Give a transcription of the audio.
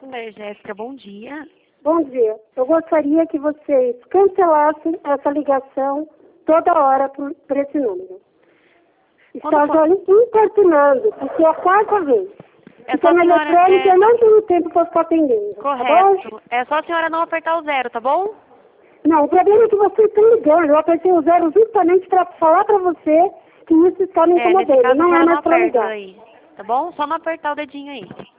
Jéssica, bom dia. Bom dia. Eu gostaria que vocês cancelassem essa ligação toda hora por esse número. Está já importunando, porque é a quarta vez. É no eletrônico, eu não tenho tempo para ficar atendendo. Correto. Tá, é só a senhora não apertar o 0, tá bom? Não, o problema é que vocês estão ligando. Eu apertei o 0 justamente para falar para você que isso está me incomodando. Nesse caso, Não é mais para aperta ligar. aí, tá bom? Só não apertar o dedinho aí.